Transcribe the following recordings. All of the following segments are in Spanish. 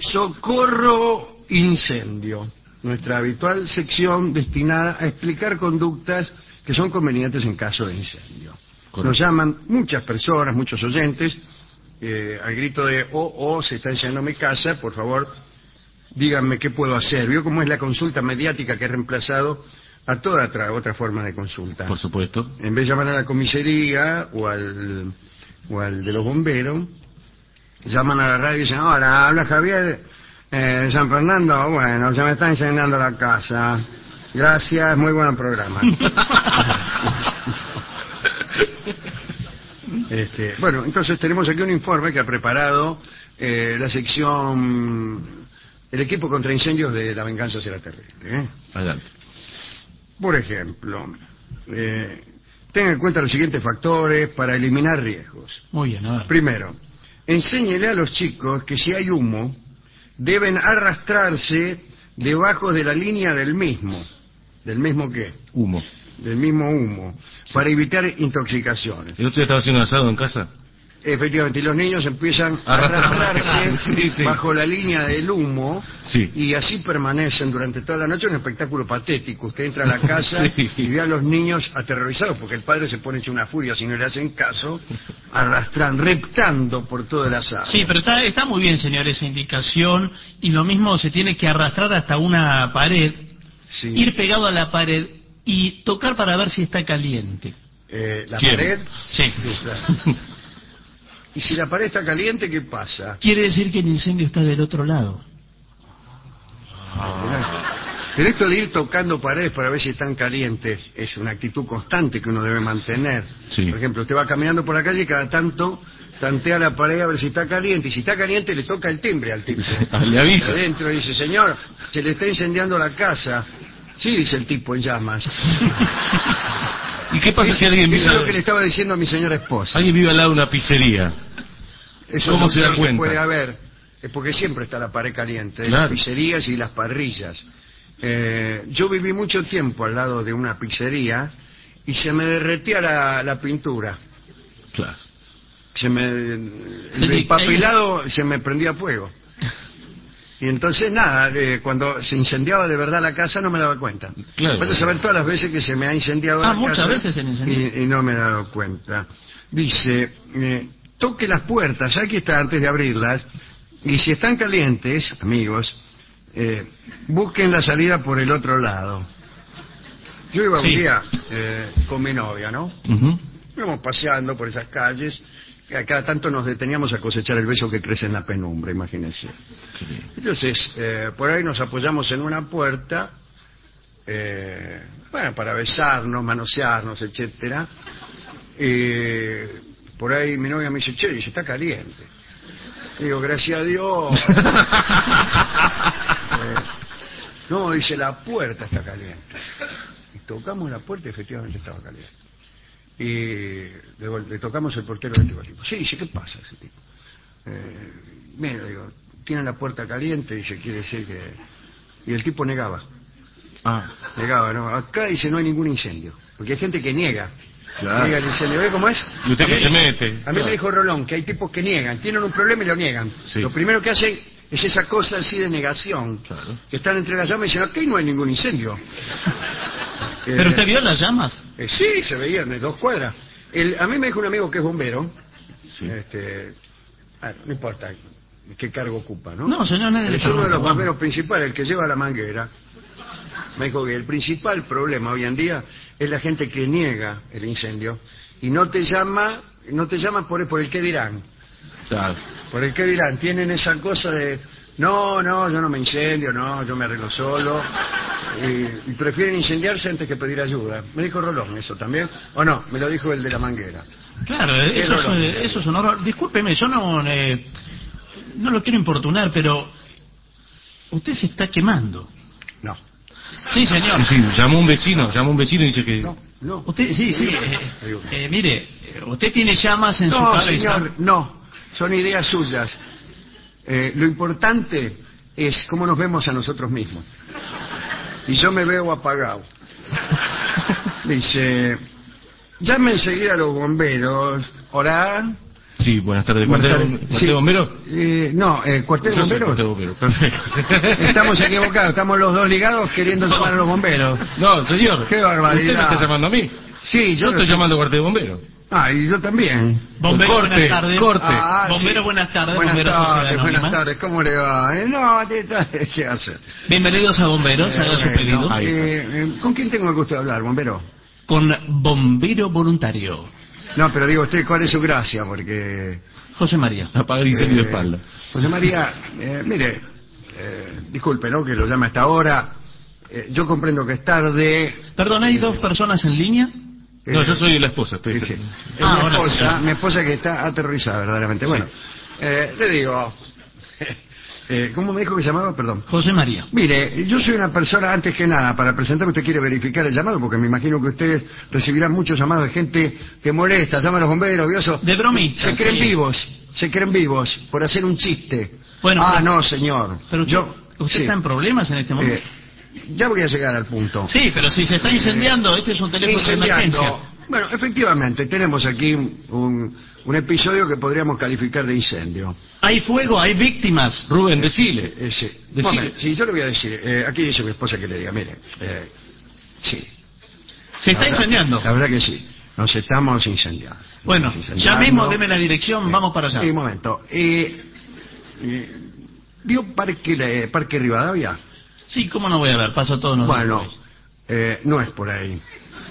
Socorro Incendio, nuestra habitual sección destinada a explicar conductas que son convenientes en caso de incendio. Correcto. Nos llaman muchas personas, muchos oyentes, al grito de se está incendiando mi casa, por favor, díganme qué puedo hacer. ¿Vio cómo es la consulta mediática que ha reemplazado a toda otra forma de consulta? Por supuesto. En vez de llamar a la comisaría o al de los bomberos, llaman a la radio y dicen: hola, habla Javier de San Fernando. Bueno, se me está incendiando la casa. Gracias, muy buen programa. Bueno, entonces tenemos aquí un informe que ha preparado la sección, el equipo contra incendios de La Venganza Será Terrible. Adelante. Por ejemplo, tenga en cuenta los siguientes factores para eliminar riesgos. Muy bien, a ver. Primero, enséñele a los chicos que si hay humo, deben arrastrarse debajo de la línea del mismo. ¿Del mismo qué? Humo. Del mismo humo, para evitar intoxicaciones. ¿El otro día estaba haciendo asado en casa? Efectivamente, y los niños empiezan a arrastrarse sí. bajo la línea del humo, sí. Y así permanecen durante toda la noche. Un espectáculo patético. Usted entra a la casa sí. y ve a los niños aterrorizados porque el padre se pone hecho una furia si no le hacen caso, reptando por todo el asado. Sí, pero está muy bien, señor, esa indicación, y lo mismo se tiene que arrastrar hasta una pared, sí. Ir pegado a la pared y tocar para ver si está caliente. ¿La pared? Sí. Claro. Y si la pared está caliente, ¿qué pasa? Quiere decir que el incendio está del otro lado. Pero esto de ir tocando paredes para ver si están calientes es una actitud constante que uno debe mantener. Sí. Por ejemplo, usted va caminando por la calle y cada tanto tantea la pared a ver si está caliente, y si está caliente le toca el timbre al tipo. Le avisa. Adentro dice: señor, se le está incendiando la casa. Sí, dice el tipo en llamas. ¿Y qué pasa si alguien vive? Eso es lo que le estaba diciendo a mi señora esposa. Alguien vive al lado de una pizzería. Eso ¿Cómo es se da lo que cuenta? puede haber, es porque siempre está la pared caliente, de claro. Las pizzerías y las parrillas. Yo viví mucho tiempo al lado de una pizzería y se me derretía la pintura. Claro. El empapelado se me prendía fuego. Y entonces nada, cuando se incendiaba de verdad la casa no me daba cuenta. Claro. Puedes saber todas las veces que se me ha incendiado la casa. Muchas veces se incendió. Y no me he dado cuenta. Dice, toque las puertas, aquí está, antes de abrirlas, y si están calientes, amigos, busquen la salida por el otro lado. Yo iba un día con mi novia, ¿no? Íbamos paseando por esas calles, que a cada tanto nos deteníamos a cosechar el beso que crece en la penumbra, imagínense. Entonces, por ahí nos apoyamos en una puerta, para besarnos, manosearnos, etcétera. Por ahí mi novia me dice: che, dice, está caliente. Digo, gracias a Dios. No, dice, la puerta está caliente. Y tocamos la puerta y efectivamente estaba caliente. Y le tocamos el portero del tipo. Sí, dice, ¿qué pasa ese tipo? Mira, digo, tienen la puerta caliente, dice, quiere decir que... Y el tipo negaba. Negaba, ¿no? Acá dice, no hay ningún incendio. Porque hay gente que niega. Claro. Niega el incendio. ¿Ve cómo es? ¿Y usted qué se mete? A mí me dijo Rolón que hay tipos que niegan. Tienen un problema y lo niegan. Sí. Lo primero que hacen es esa cosa así de negación. Claro. Que están entre las llamas y dicen, aquí no hay ningún incendio. ¿Pero usted vio las llamas? Sí, se veían de 2 cuadras. A mí me dijo un amigo que es bombero. Sí. No importa qué cargo ocupa, ¿no? No, señor, nadie le es uno de los pregunta. bomberos principales, el que lleva la manguera. Me dijo que el principal problema hoy en día es la gente que niega el incendio y no te llama por el qué dirán. Claro. Por el qué dirán. Tienen esa cosa de no, yo no me incendio, no, yo me arreglo solo. Y prefieren incendiarse antes que pedir ayuda. Me dijo Rolón eso también. ¿O no? Me lo dijo el de la manguera. Claro, eso es un horror. Discúlpeme, yo no lo quiero importunar, pero usted se está quemando. No. Sí, señor. Sí, llamó un vecino y dice que... No. Usted, mire, usted tiene llamas en su cabeza. Señor, no. Son ideas suyas. Lo importante es cómo nos vemos a nosotros mismos. Y yo me veo apagado. Dice, llame enseguida a los bomberos. Hola. Sí, buenas tardes. Buenas ¿Cuartel tardes. cuartel Sí. de bomberos? No, ¿cuartel de Yo soy bomberos? cuartel de bomberos, perfecto. Estamos equivocados, estamos los dos ligados queriendo llamar a los bomberos. No, señor. Qué barbaridad. Usted me está llamando a mí. Sí, Yo estoy llamando a cuartel de bomberos. Ah, y yo también. Bombero, Corte, buenas tardes. corte. Bombero, sí. buenas tardes. Buenas Bombero tardes, Sociedad buenas Anónima. tardes. ¿Cómo le va? No, ¿qué hace? Bienvenidos a Bomberos, haga su Bueno, pedido. Ahí está. ¿Con quién tengo el gusto de hablar, bombero? Con bombero voluntario. No, pero digo usted, ¿cuál es su gracia? Porque... José María. Apagar incendio de espalda. José María, mire, disculpe, ¿no? Que lo llame a esta hora. Yo comprendo que es tarde. Perdón, ¿hay dos personas en línea? No, yo soy la esposa. Sí, sí. Es ahora sí. mi esposa que está aterrorizada verdaderamente. Bueno, le digo, ¿cómo me dijo que se llamaba? Perdón. José María. Mire, yo soy una persona, antes que nada, para presentar, usted quiere verificar el llamado, porque me imagino que ustedes recibirán muchos llamados de gente que molesta, llama a los bomberos, ¿vio eso? De bromita. Se creen sí. se creen vivos, por hacer un chiste. Bueno, pero- no, señor. Pero usted, ¿usted sí. está en problemas en este momento? Ya voy a llegar al punto. Sí, pero si se está incendiando, este es un teléfono de Incendiando. emergencia. Bueno, efectivamente, tenemos aquí un episodio que podríamos calificar de incendio. Hay fuego, hay víctimas. Rubén, decile. Sí. Decile. Momento, sí, yo le voy a decir. Aquí dice mi esposa que le diga, mire. Sí. Se está incendiando. La verdad que sí. Nos estamos incendiando. Bueno, Nos estamos incendiando. ya mismo deme la dirección, vamos para allá. Un momento. ¿Vio Parque Rivadavia? Sí, ¿cómo no voy a ver? Paso todos los días. Bueno, no es por ahí.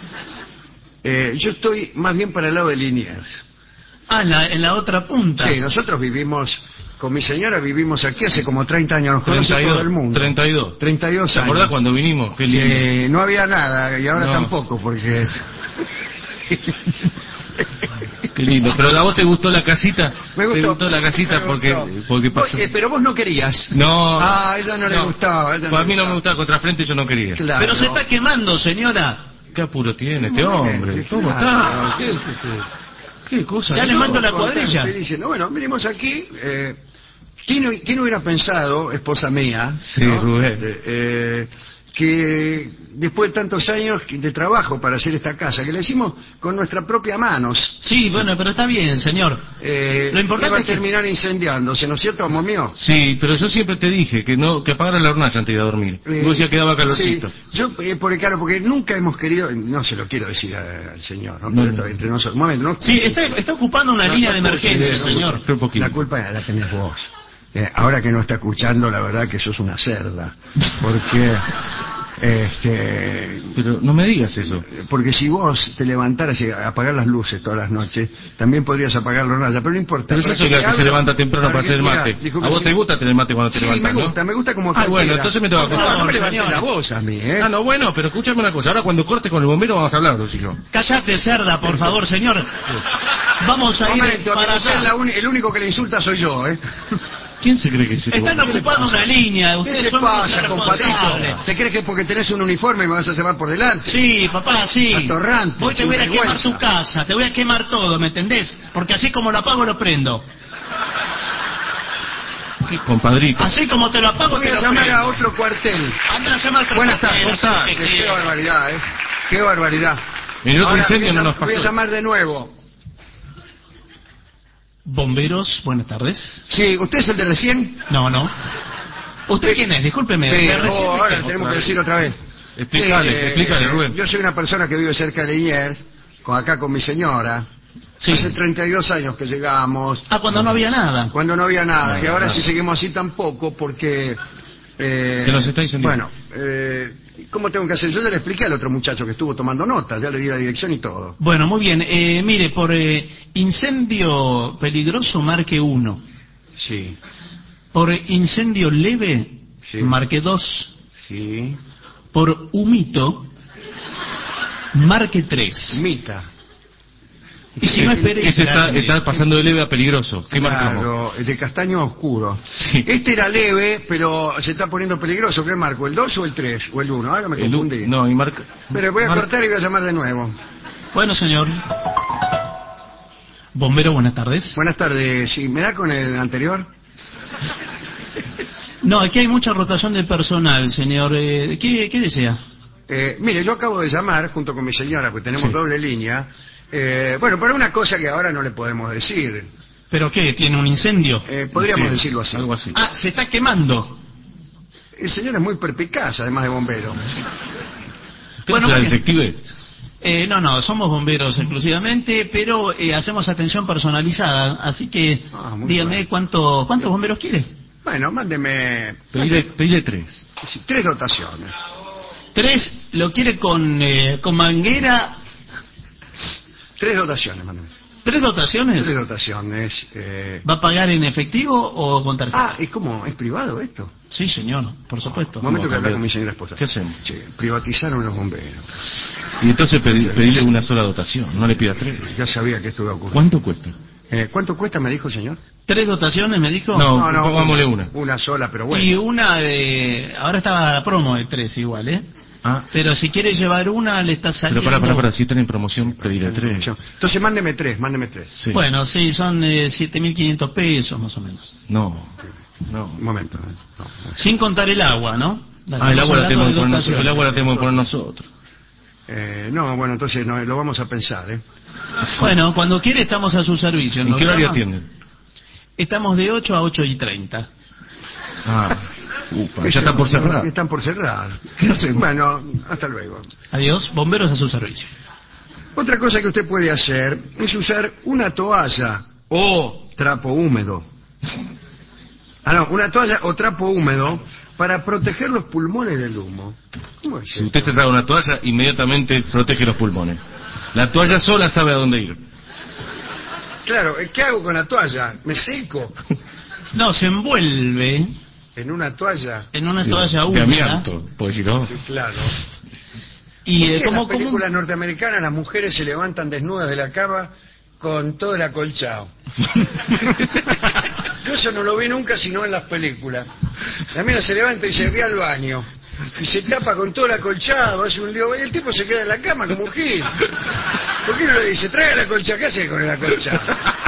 Yo estoy más bien para el lado de Liniers. Ah, en la otra punta. Sí, nosotros vivimos, con mi señora vivimos aquí hace como 30 años, nos conoce todo el mundo. 32. 32 ¿Te años. acordás cuando vinimos? Qué lindo. Sí, no había nada y ahora No. tampoco, porque... Qué lindo. Pero a vos te gustó la casita. Me gustó. Te gustó la casita Me porque gustó. pasó. Pero vos no querías. No. Ah, a ella no le gustaba. A mí no me gustaba contrafrente, yo no quería. Claro. Pero se está quemando, señora. ¿Qué apuro tiene este hombre? ¿Cómo Claro. está? ¿Qué cosa? Ya le No. mando la cuadrilla. Te dicen, bueno, venimos aquí. ¿Quién hubiera pensado, esposa mía, Sí, ¿no? Rubén. Que después de tantos años de trabajo para hacer esta casa, que la hicimos con nuestras propias manos, Sí, bueno, pero está bien, señor. Lo importante iba a es que- terminar incendiándose, ¿no es cierto, amor mío? Sí, pero yo siempre te dije que apagara la hornalla antes de ir a dormir. Vos decías que daba calorcito. Sí, yo, porque nunca hemos querido, no se lo quiero decir al señor, ¿no? No, Pero no. esto entre nosotros, un momento, ¿no? Sí, está ocupando una No, línea de no escuche, emergencia, no señor. escuche. Un poquito. La culpa la tenés vos. Ahora que no está escuchando, la verdad que sos una cerda. Porque, Pero no me digas eso. porque si vos te levantaras y apagar las luces todas las noches, también podrías apagar la hornalla, pero no importa. Pero yo ¿Para soy qué la que hablo? se levanta temprano para hacer el Mira, mate. disculpe, ¿A vos sí. te gusta tener mate cuando te Sí, levantas, no? me gusta como Ah, bueno, cualquiera. entonces me tengo que No, acostar. no me levantes señor. la voz a mí, ¿eh? Ah, no, bueno, pero escúchame una cosa. Ahora cuando cortes con el bombero vamos a hablar, vos y yo. Cállate, cerda, por favor, señor. Vamos a ir Momento, para usted es allá. el único que le insulta soy yo, ¿eh? ¿Quién se cree que es este Están bombero? ocupando una línea. ¿Qué Ustedes te son unos pasa, compadrito? irresponsables. ¿Te crees que porque tenés un uniforme me vas a llevar por delante? Sí, papá, sí. Atorrante, Voy te voy a quemar sinvergüenza. tu casa, te voy a quemar todo, ¿me entendés? Porque así como lo apago, lo prendo. ¿Qué compadrito? Así como te lo apago, Voy te a lo llamar prendo. a otro cuartel. Anda a llamar a otro Buenas cuartel, tardes. haz lo que Qué quieras. barbaridad, ¿eh? Qué barbaridad. En el otro Ahora, incendio no nos voy a pasó. llamar de nuevo. Bomberos, buenas tardes. Sí, ¿usted es el de recién? No, no. ¿Usted quién es? Discúlpeme. Sí, ¿de recién de ahora qué? tenemos que decir otra vez. Explícale, explícale, Rubén. Yo soy una persona que vive cerca de Liniers, acá con mi señora. Sí. Hace 32 años que llegamos, Ah, cuando no había nada. cuando no había nada, No, y ahora no. si seguimos así tampoco, porque... Que nos está incendiando. Bueno, ¿cómo tengo que hacer? Yo ya le expliqué al otro muchacho que estuvo tomando nota, ya le di la dirección y todo. Bueno, muy bien. Mire, por incendio peligroso, marque 1. Sí, Por incendio leve, Sí. marque 2. sí. Por humito, marque 3. Mita. Y si no espere... Ese está pasando de leve a peligroso. ¿Qué marcamos? Claro, de castaño a oscuro. Sí. Este era leve, pero se está poniendo peligroso. ¿Qué marco? ¿El 2 o el 3? ¿O el 1? Ahora me El confundí. no, y marca... Pero voy a marca- cortar y voy a llamar de nuevo. Bueno, señor. Bombero, buenas tardes. Buenas tardes. ¿Sí, me da con el anterior? No, aquí hay mucha rotación de personal, señor. ¿Qué desea? Mire, yo acabo de llamar junto con mi señora, porque tenemos Sí. doble línea. Bueno, para una cosa que ahora no le podemos decir. ¿Pero qué? ¿Tiene un incendio? Podríamos Sí, decirlo así. algo así. Ah, se está quemando. El señor es muy perspicaz, además de bombero. ¿Usted Bueno, es muy la bien. detective? No, somos bomberos exclusivamente, pero hacemos atención personalizada. Así que, Muy dígame, bien. ¿cuántos bomberos quiere? Bueno, mándeme Pedile 3. sí, 3 dotaciones. 3, ¿lo quiere con manguera? 3 dotaciones, mándeme. 3 dotaciones. 3 dotaciones. ¿Va a pagar en efectivo o con tarjeta? ¿Es como? ¿Es privado esto? Sí, señor, por supuesto. Un momento que ¿Cómo hablar cambiar? con mi señora esposa. ¿Qué hacemos? Che, privatizaron los bomberos. Y entonces pedile una sola dotación, no le pida 3. Ya sabía que esto iba a ocurrir. ¿Cuánto cuesta? ¿Cuánto cuesta, me dijo el señor? 3 dotaciones, me dijo. No, pongámosle una. Una sola, pero bueno. Y una de... Ahora estaba la promo de 3 igual, ¿eh? Ah, Pero si quiere llevar una, le está pero saliendo... para, si están en promoción, pedile 3. Entonces mándeme 3. Sí. Bueno, sí, son 7.500 pesos más o menos. No. Un momento. No. Sin contar el agua, ¿no? El agua la tenemos que poner nosotros. dotación. El agua la tenemos que poner nosotros. No, bueno, entonces no, lo vamos a pensar, ¿eh? Bueno, cuando quiere estamos a su servicio. ¿En ¿Nos qué horario llama? atienden? Estamos de 8 a 8:30. Ah, ya está por cerrar. Están por cerrar. ¿Qué hacemos? Bueno, hasta luego. Adiós, bomberos a su servicio. Otra cosa que usted puede hacer es usar una toalla o trapo húmedo. Una toalla o trapo húmedo para proteger los pulmones del humo. ¿Cómo es Si esto? usted se trae una toalla, inmediatamente protege los pulmones. La toalla sola sabe a dónde ir. Claro, ¿qué hago con la toalla? ¿Me seco No, se envuelve en una toalla? en una Sí, toalla de húmeda. amianto, puede decirlo. Sí, claro. Y ¿Por qué en como las películas norteamericanas las mujeres se levantan desnudas de la cama con todo el acolchado? Yo eso no lo vi nunca sino en las películas. La mina se levanta y se ve al baño y se tapa con todo el acolchado, hace un lío y el tipo se queda en la cama como un gil. ¿Por qué no le dice, trae el acolchado? ¿Qué hace con el acolchado?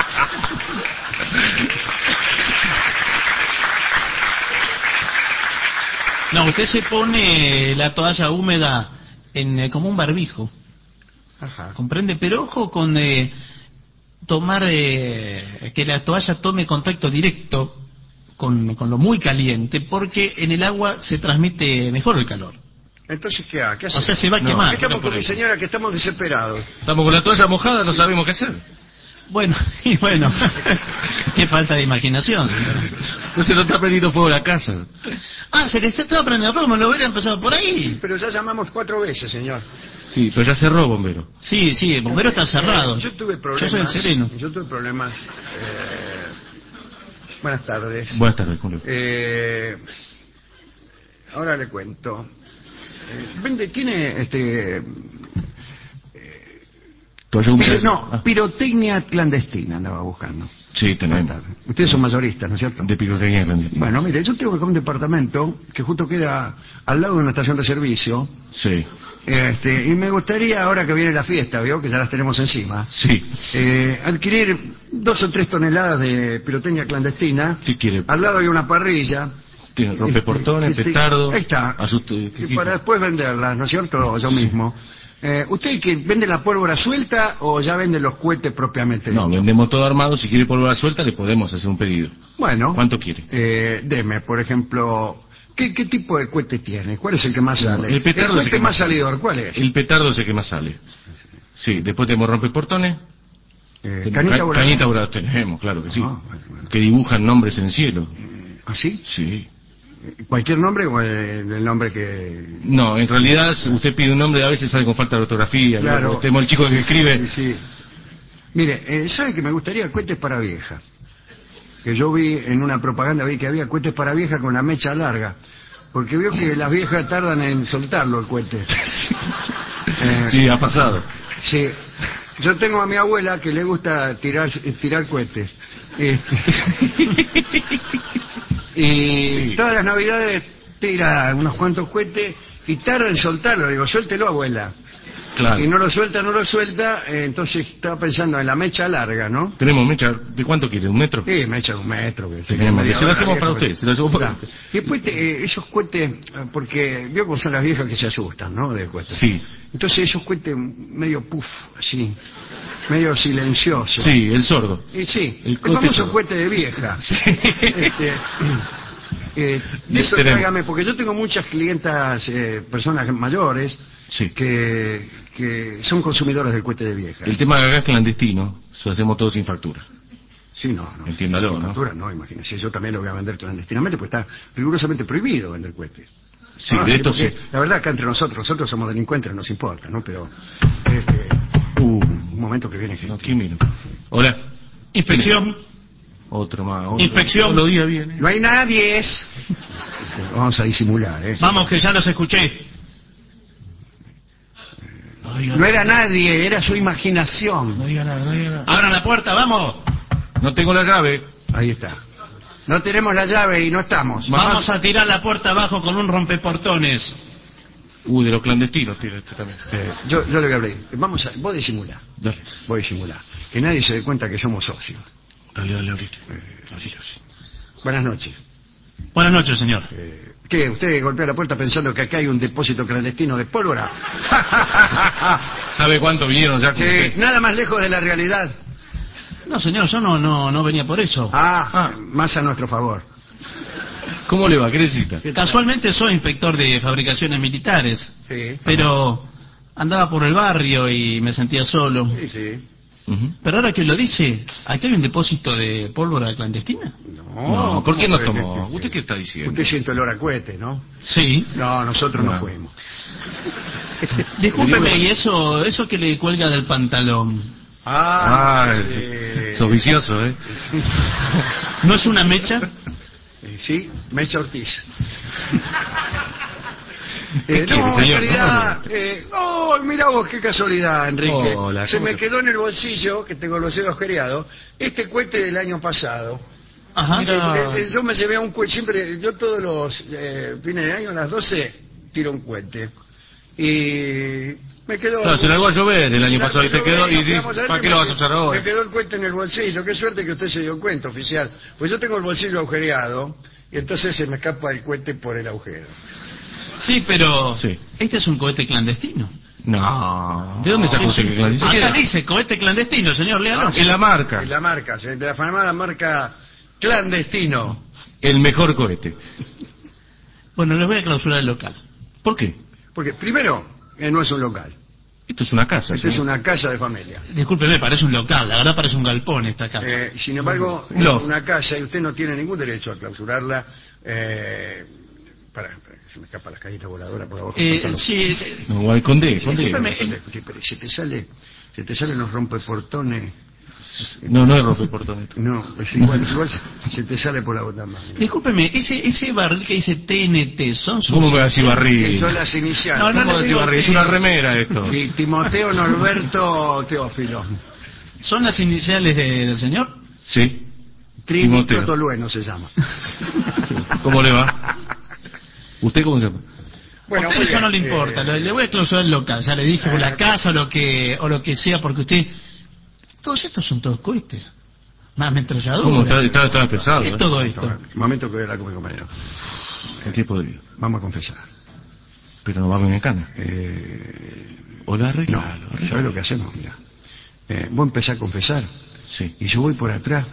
No, usted se pone la toalla húmeda en como un barbijo. Ajá. ¿Comprende? Pero ojo con tomar que la toalla tome contacto directo con lo muy caliente, porque en el agua se transmite mejor el calor. Entonces, ¿qué hace? O sea, se va a No, quemar. Estamos por con mi eso. señora que estamos desesperados. Estamos con la toalla mojada, no sabemos qué hacer. Bueno, y bueno, qué falta de imaginación, señora. No se nos está prendiendo fuego la casa. Ah, se le estaba prendiendo fuego, me lo hubiera empezado por ahí. Pero ya llamamos 4 veces, señor. Sí, pero ya cerró, bombero. Sí, el bombero está cerrado. Yo tuve problemas. Yo soy el sereno. Yo tuve problemas. Buenas tardes. Buenas tardes, Julio. Ahora le cuento. Tiene Toalla húmeda. Ah, pirotecnia clandestina andaba buscando. sí, tenemos. Ustedes son mayoristas, ¿no es cierto? De pirotecnia clandestina. Bueno, mire, yo tengo acá un departamento que justo queda al lado de una estación de servicio. Sí, Y me gustaría, ahora que viene la fiesta, ¿vio? Que ya las tenemos encima, sí. adquirir 2 o 3 toneladas de pirotecnia clandestina. ¿Qué quiere? Al lado hay una parrilla. Tiene rompeportones, petardo. Ahí está. Y para después venderlas, ¿no es cierto? Yo mismo. ¿Usted que vende la pólvora suelta o ya vende los cohetes propiamente No, dichos? vendemos todo armado. Si quiere pólvora suelta, le podemos hacer un pedido. Bueno. ¿Cuánto quiere? Deme, por ejemplo, ¿qué tipo de cohete tiene? ¿Cuál es el que más sale? El petardo es el cohete que más más salidor, ¿cuál es? El petardo es el que más sale. Sí, después tenemos rompeportones. Canita voladora. Canita voladora tenemos, claro que sí. Bueno. Que dibujan nombres en el cielo. ¿Ah, sí? Sí. ¿Cualquier nombre o el nombre que...? No, en realidad usted pide un nombre, a veces sale con falta de ortografía. Claro. ¿no? Tenemos el chico que escribe. Sí. Mire, ¿sabe que me gustaría cohetes para vieja? Que yo vi en una propaganda, vi que había cohetes para vieja con la mecha larga. Porque veo que las viejas tardan en soltarlo el cohete. Sí, ha pasado. Sí. Yo tengo a mi abuela que le gusta tirar cohetes. Y todas las navidades tira unos cuantos cohetes y tarda en soltarlo. Digo, suéltelo, abuela. Claro. Y no lo suelta, entonces estaba pensando en la mecha larga, ¿no? Tenemos mecha, ¿de cuánto quiere? ¿1 metro? Sí, mecha de 1 metro. Que Tenemos, media se lo hora, hacemos para viejo. usted, se lo hacemos para Claro. usted. Y después esos cohetes, porque veo cómo son las viejas que se asustan, ¿no? De cohetes. Sí, Entonces esos cohetes medio puff, así, medio silenciosos. sí, el sordo. Y sí, El el cohete famoso sordo. cohete de vieja. Sí. De eso Tenemos. tráigame, porque yo tengo muchas clientas, personas mayores, Sí. que son consumidores del cohete de vieja. El tema de gas clandestino, lo hacemos todo sin factura. Sí, no. Entiéndalo, sin ¿no? factura, no, imagínese, yo también lo voy a vender clandestinamente, pues está rigurosamente prohibido vender cohetes. Sí, Ah, de esto porque sí. La verdad, acá entre nosotros somos delincuentes, no nos importa, ¿no? Pero, un momento que viene gente. No, ¿quién vino? Hola. Inspección. Otro más. Otro. Inspección. Todos los días viene. No hay nadie. Vamos a disimular, ¿eh? Vamos, que ya los escuché. No era nadie, era su imaginación. No diga nada, no diga nada. Abran la puerta, vamos. No tengo la llave. Ahí está. No tenemos la llave y no estamos. Mamá. Vamos a tirar la puerta abajo con un rompeportones. De los clandestinos tira este también. Yo le voy a hablar. Vos disimulá. Dale. Vos disimulá. Que nadie se dé cuenta que somos socios. Dale, ahorita. Buenas noches. Buenas noches, señor. ¿Qué? ¿Usted golpea la puerta pensando que acá hay un depósito clandestino de pólvora? ¿Sabe cuánto vinieron ya? Sí, nada más lejos de la realidad. No, señor, yo no venía por eso. Más a nuestro favor. ¿Cómo le va? ¿Qué necesita? Casualmente soy inspector de fabricaciones militares, Sí. pero andaba por el barrio y me sentía solo. Sí, sí. Ujú. Pero ahora que lo dice, ¿aquí hay un depósito de pólvora clandestina? No, ¿por qué no ¿cómo tomó? que- ¿Usted qué está diciendo? Usted siente olor a cohete, ¿no? Sí. No, nosotros no No. fuimos. Discúlpeme, ¿y eso que le cuelga del pantalón? Sí. Sos vicioso, ¿eh? ¿No es una mecha? Sí, Mecha Ortiz. ¿Qué quiere, en señor? realidad, mira vos qué casualidad, Enrique. Hola, Se ¿cómo me te- quedó en el bolsillo, que tengo el bolsillo agujereado, este cohete del año pasado. Ajá. Mira. Yo me llevé a un cohete, siempre, yo todos los fines de año a las 12 tiro un cohete. Y me quedó... Claro, se largó a llover el año pasado y te quedó, y Quedamos adentro ¿para y qué lo vas a usar Me ahora? quedó el cohete en el bolsillo. Qué suerte que usted se dio cuenta, oficial. Pues yo tengo el bolsillo agujereado y entonces se me escapa el cohete por el agujero. Sí, pero Sí. este es un cohete clandestino. No. ¿De dónde sacó usted que clandestino? Acá dice cohete clandestino, señor, léalo. En la marca. Es la marca, de la famosa marca Clandestino. El mejor cohete. Bueno, les voy a clausurar el local. ¿Por qué? Porque primero, no es un local. Esto es una casa. Esto es señor. una casa de familia. Discúlpeme, parece un local, la verdad parece un galpón esta casa. Sin embargo, No. es una casa y usted no tiene ningún derecho a clausurarla. Para, se me escapa la cajita voladora por abajo. Sí, No, guay, escondé. discúlpeme, Pero se te salen los rompeportones. No, no es rompeportones. No, es igual se te sale por la bota más. discúlpeme, ese barril que dice TNT, son sus... ¿Cómo me va a decir barril? Son las iniciales. No, no, ¿Cómo le va a decir digo barril? que- Es una remera esto. Sí, Timoteo Norberto Teófilo. ¿Son las iniciales del señor? Sí. Trini Timoteo. Tolueno se llama. ¿Cómo le va? ¿Usted cómo se llama? A usted muy eso no le bien, importa, le voy a clausurar el local, ya le dije, o la casa o lo que sea, porque usted... Todos estos son todos cohetes. Más ¿Cómo? ametralladora. Está pesado. ¿Qué es todo esto? Momento que voy a hablar con mi compañero. El tiempo de vida. Vamos a confesar. Pero no va a venir cana. O la No, arregla. ¿sabes lo que hacemos? Mira, vos empezás a confesar Sí. y yo voy por atrás,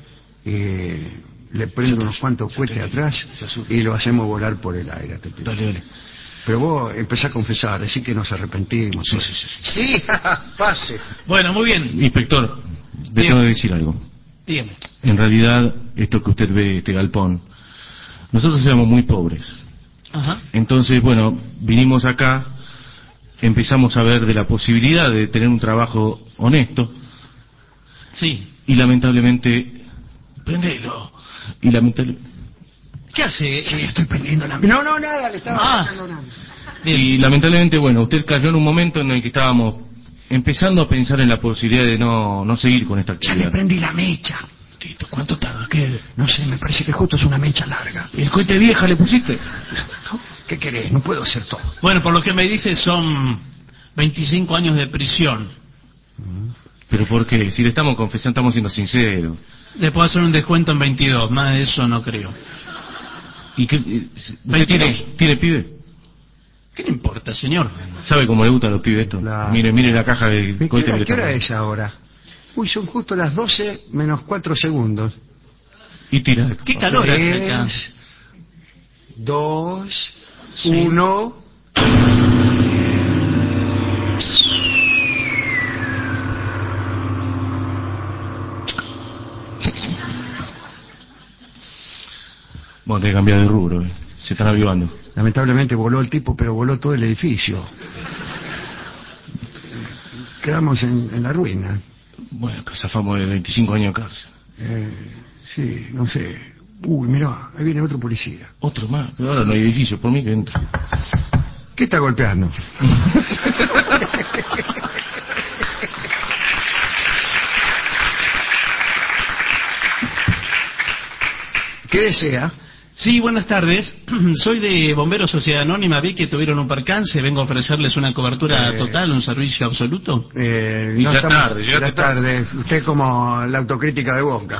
le prendo unos cuantos cohetes atrás y lo hacemos volar por el aire. Dale. Pero vos empezás a confesar, decir que nos arrepentimos. Sí, todo. sí, sí. Sí, pase. Bueno, muy bien, Inspector, le Bien. tengo que decir algo. dígame. En realidad, esto que usted ve, este galpón, nosotros éramos muy pobres. Ajá. Entonces, bueno, vinimos acá, empezamos a ver de la posibilidad de tener un trabajo honesto Sí. y lamentablemente... Prendelo. Y lamentablemente... ¿Qué hace? Estoy prendiendo la... No, nada, le estaba Ah. sacando nada. Bien. Y lamentablemente, bueno, usted cayó en un momento en el que estábamos empezando a pensar en la posibilidad de no seguir con esta Ya le actividad. prendí la mecha. Tito, ¿cuánto tarda? ¿Qué? No sé, me parece que justo es una mecha larga. ¿El cohete vieja le pusiste? ¿Qué querés? No puedo hacer todo. Bueno, por lo que me dice son 25 años de prisión. ¿Pero por qué? Si le estamos confesando, estamos siendo sinceros. Le puedo hacer un descuento en 22, más de eso no creo. ¿Y qué? ¿Usted tiene pibe? ¿Qué le importa, señor? ¿Sabe cómo le gustan los pibes esto? Mire la caja de cohete. ¿Qué hora es ahora? Uy, son justo las 12 menos 4 segundos. Y tira. ¿Qué calor hace acá? 3, 2, 1... Bueno, tenés que cambiar de rubro, se están avivando. Lamentablemente voló el tipo, pero voló todo el edificio. Quedamos en la ruina. Bueno, que zafamos de 25 años de cárcel. Sí, no sé. Uy, mirá, ahí viene otro policía. Otro más, pero ahora no hay edificio, por mí que entro. ¿Qué está golpeando? ¿Qué desea? Sí, buenas tardes. Soy de Bomberos Sociedad Anónima. Vi que tuvieron un percance. Vengo a ofrecerles una cobertura total, un servicio absoluto. No ya estamos... tarde. tarde. Usted como la autocrítica de Boca.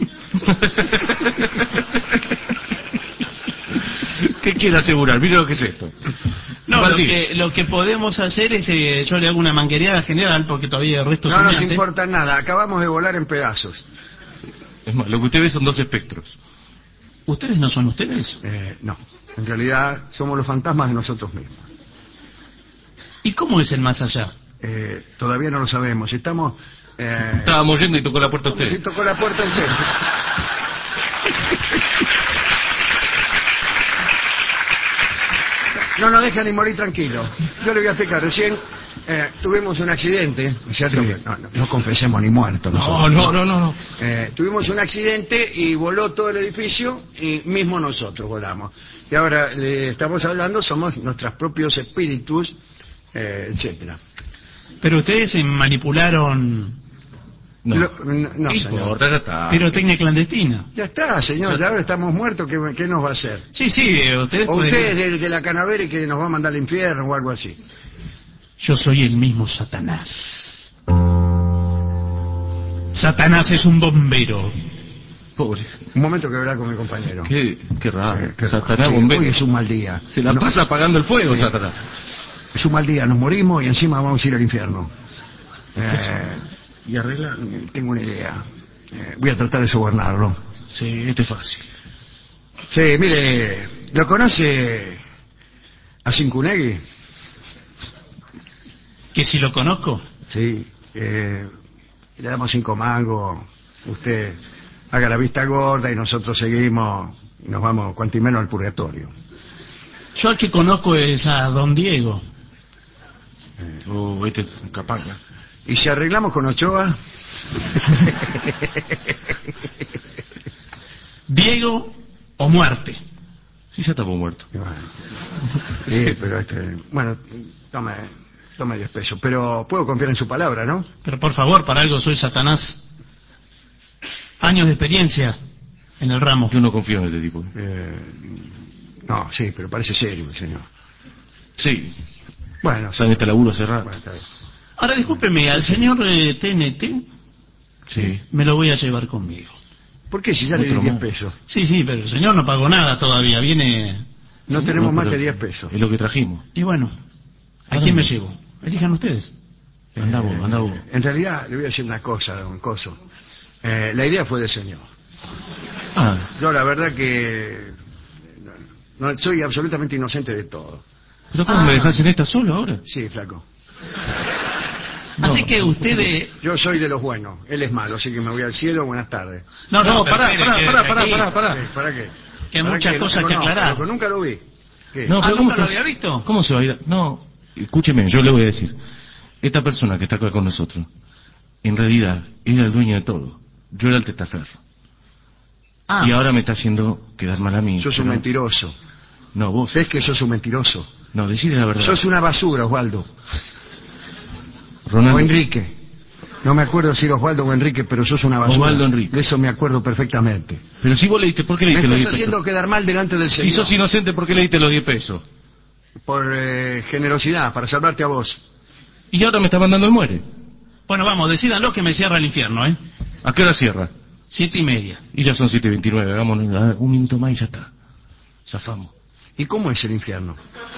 ¿Qué quiere asegurar? Mire lo que es esto. No, lo que podemos hacer es, yo le hago una manguereada general porque todavía el resto no nos importa nada. Acabamos de volar en pedazos. Es más, lo que usted ve son dos espectros. ¿Ustedes no son ustedes? No, en realidad somos los fantasmas de nosotros mismos. ¿Y cómo es el más allá? Todavía no lo sabemos. Estábamos yendo y tocó la puerta usted. Sí, tocó la puerta usted. No nos deja ni morir tranquilo. Yo le voy a explicar. Recién tuvimos un accidente. ¿Cierto? Sí. No confesemos ni muertos. No. Tuvimos un accidente y voló todo el edificio y mismo nosotros volamos. Y ahora le estamos hablando, somos nuestros propios espíritus, etcétera. Pero ustedes se manipularon... No, señor. Ya está. Pirotecnia clandestina. Ya está, señor. Ya ahora estamos muertos. ¿Qué nos va a hacer? Sí, ustedes o pueden... usted es el de la Canavera y que nos va a mandar al infierno o algo así. Yo soy el mismo Satanás. Satanás es un bombero. Pobre. Un momento que hablar con mi compañero. Qué raro. Satanás, sí, bombero. Hoy es un mal día. Se la pasa apagando el fuego, sí. Satanás. Es un mal día. Nos morimos y encima vamos a ir al infierno. ¿Y arregla? Tengo una idea. Voy a tratar de sobornarlo. Sí, esto es fácil. Sí, mire, ¿lo conoce a Cincunegui? ¿Que si lo conozco? Sí. Le damos 5 mangos. Usted haga la vista gorda y nosotros seguimos y nos vamos cuanto y menos al purgatorio. Yo al que conozco es a Don Diego. Este capanga. ¿Y si arreglamos con Ochoa? Diego o muerte. Sí, ya estamos muertos. Sí, pero bueno, tome 10 pesos. Pero puedo confiar en su palabra, ¿no? Pero por favor, para algo soy Satanás. Años de experiencia en el ramo. Yo no confío en este tipo. No, sí, pero parece serio el señor. Sí. Bueno, está en este laburo cerrado. Bueno, está bien. Ahora, discúlpeme, al señor TNT, sí, me lo voy a llevar conmigo. ¿Por qué? Si ya le di 10 pesos. Sí, pero el señor no pagó nada todavía, viene... No tenemos más que 10 pesos. Es lo que trajimos. Y bueno, ¿a quién me llevo? Elijan ustedes. Anda vos. En realidad, le voy a decir una cosa, don Coso. La idea fue del señor. Yo la verdad que... No, soy absolutamente inocente de todo. ¿Pero cómo me dejás en esta solo ahora? Sí, flaco. Así que usted... Yo soy de los buenos, él es malo, así que me voy al cielo, buenas tardes. No, pará. ¿Para qué? Que hay muchas cosas que aclarar. Pero nunca lo vi. ¿Qué? No, pero ¿nunca lo había visto? ¿Cómo se va a ir? No, escúcheme, yo le voy a decir. Esta persona que está acá con nosotros, en realidad, era el dueño de todo. Yo era el testaferro. Y ahora me está haciendo quedar mal a mí. Sos un mentiroso. No, vos. ¿Ves que sos un mentiroso? No, decide la verdad. Sos una basura, Osvaldo. Ronaldo. O Enrique. No me acuerdo si era Osvaldo o Enrique, pero sos una basura. Osvaldo Enrique. De eso me acuerdo perfectamente. Pero si vos leíste, ¿por qué leíste los 10 pesos? Me pesos? estás haciendo quedar mal delante del señor. Si sos inocente, ¿por qué leíste los 10 pesos? Por generosidad, para salvarte a vos. Y ahora me está mandando el muere. Bueno, vamos, decídanlo que me cierra el infierno, ¿eh? ¿A qué hora cierra? 7:30. Y ya son 7:29, hagámonos un minuto más y ya está. Zafamos. ¿Y cómo es el infierno?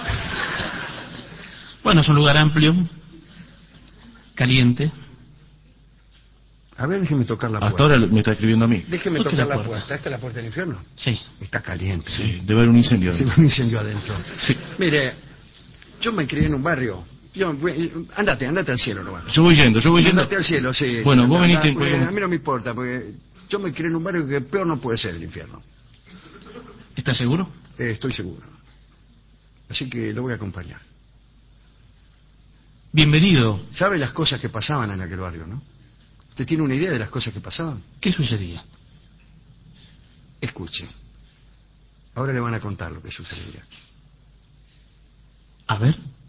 Bueno, es un lugar amplio, caliente. A ver, déjeme tocar la puerta. Hasta ahora me está escribiendo a mí. Déjeme Toque tocar la la puerta. puerta. ¿Esta es la puerta del infierno? Sí. Está caliente. Sí, debe haber un incendio. Sí, un incendio adentro. Sí. Mire, yo me crié en un barrio. Andate al cielo nomás. Yo voy yendo. Andate al cielo, sí. Bueno, vos veniste en Porque cualquier- a mí no me importa, porque yo me crié en un barrio que peor no puede ser el infierno. ¿Estás seguro? Estoy seguro. Así que lo voy a acompañar. Bienvenido. ¿Sabe las cosas que pasaban en aquel barrio, no? ¿Usted tiene una idea de las cosas que pasaban? ¿Qué sucedía? Escuche. Ahora le van a contar lo que sucedía. A ver.